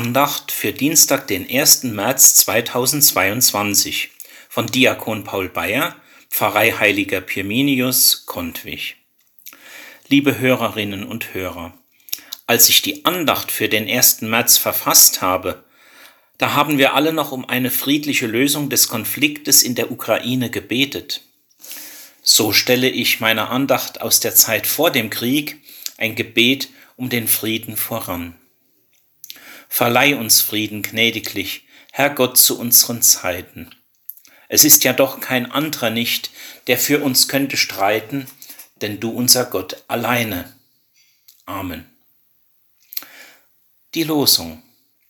Andacht für Dienstag, den 1. März 2022 von Diakon Paul Bayer, Pfarrei Heiliger Pirminius, Kontwich. Liebe Hörerinnen und Hörer, als ich die Andacht für den 1. März verfasst habe, da haben wir alle noch um eine friedliche Lösung des Konfliktes in der Ukraine gebetet. So stelle ich meiner Andacht aus der Zeit vor dem Krieg ein Gebet um den Frieden voran. Verleih uns Frieden gnädiglich, Herr Gott, zu unseren Zeiten. Es ist ja doch kein anderer nicht, der für uns könnte streiten, denn du, unser Gott, alleine. Amen. Die Losung.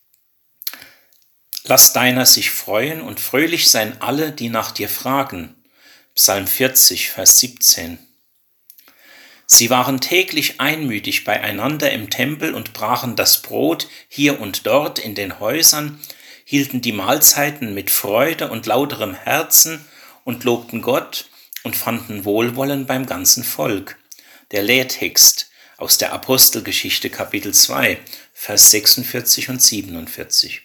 Lass deiner sich freuen und fröhlich sein alle, die nach dir fragen. Psalm 40, Vers 17. Sie waren täglich einmütig beieinander im Tempel und brachen das Brot hier und dort in den Häusern, hielten die Mahlzeiten mit Freude und lauterem Herzen und lobten Gott und fanden Wohlwollen beim ganzen Volk. Der Lehrtext aus der Apostelgeschichte Kapitel 2, Vers 46 und 47.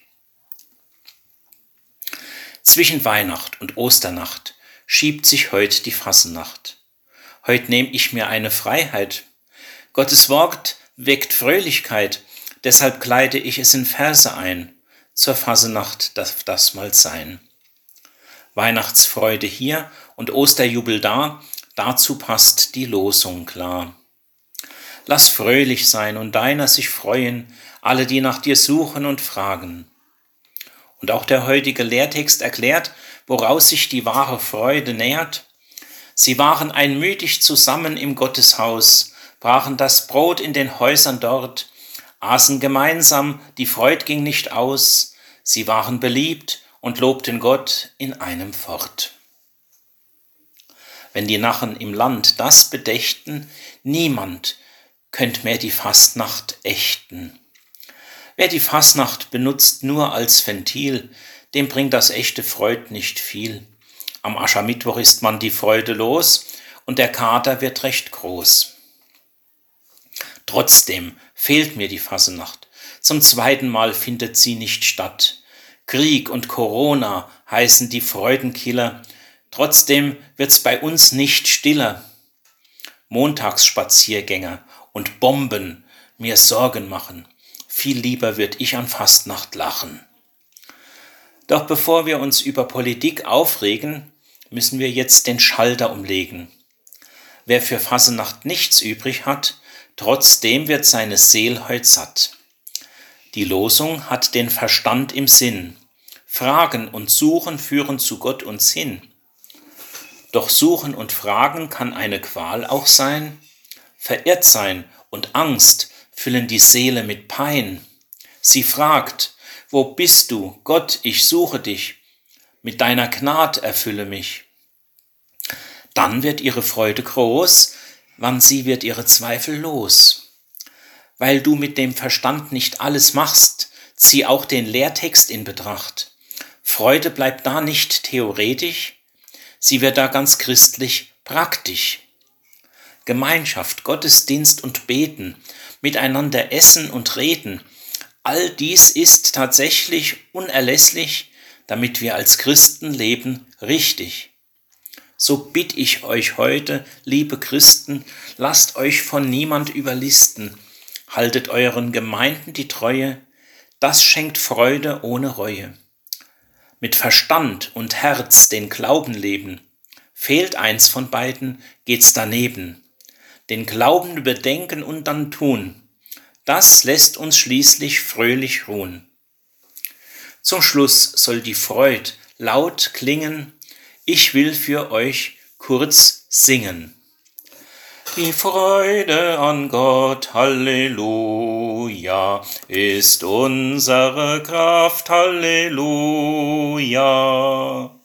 Zwischen Weihnacht und Osternacht schiebt sich heute die Fasnacht. Heute nehme ich mir eine Freiheit. Gottes Wort weckt Fröhlichkeit, deshalb kleide ich es in Verse ein. Zur Fasnacht darf das mal sein. Weihnachtsfreude hier und Osterjubel da, dazu passt die Losung klar. Lass fröhlich sein und deiner sich freuen, alle, die nach dir suchen und fragen. Und auch der heutige Lehrtext erklärt, woraus sich die wahre Freude nährt. Sie waren einmütig zusammen im Gotteshaus, brachen das Brot in den Häusern dort, aßen gemeinsam, die Freud ging nicht aus, sie waren beliebt und lobten Gott in einem fort. Wenn die Narren im Land das bedächten, niemand könnt mehr die Fastnacht ächten. Wer die Fastnacht benutzt nur als Ventil, dem bringt das echte Freud nicht viel. Am Aschermittwoch ist man die Freude los und der Kater wird recht groß. Trotzdem fehlt mir die Fasnacht. Zum zweiten Mal findet sie nicht statt. Krieg und Corona heißen die Freudenkiller. Trotzdem wird's bei uns nicht stiller. Montagsspaziergänger und Bomben mir Sorgen machen. Viel lieber würd ich an Fastnacht lachen. Doch bevor wir uns über Politik aufregen, müssen wir jetzt den Schalter umlegen. Wer für Fasnacht nichts übrig hat, trotzdem wird seine Seel heut satt. Die Losung hat den Verstand im Sinn. Fragen und Suchen führen zu Gott uns hin. Doch Suchen und Fragen kann eine Qual auch sein. Verirrt sein und Angst füllen die Seele mit Pein. Sie fragt, wo bist du, Gott, ich suche dich. Mit deiner Gnad erfülle mich. Dann wird ihre Freude groß, wann sie wird ihre Zweifel los. Weil du mit dem Verstand nicht alles machst, zieh auch den Lehrtext in Betracht. Freude bleibt da nicht theoretisch, sie wird da ganz christlich praktisch. Gemeinschaft, Gottesdienst und Beten, miteinander essen und reden, all dies ist tatsächlich unerlässlich, damit wir als Christen leben richtig. So bitt ich euch heute, liebe Christen, lasst euch von niemand überlisten, haltet euren Gemeinden die Treue, das schenkt Freude ohne Reue. Mit Verstand und Herz den Glauben leben, fehlt eins von beiden, geht's daneben. Den Glauben überdenken und dann tun, das lässt uns schließlich fröhlich ruhen. Zum Schluss soll die Freud laut klingen, ich will für euch kurz singen. Die Freude an Gott, Halleluja, ist unsere Kraft, Halleluja.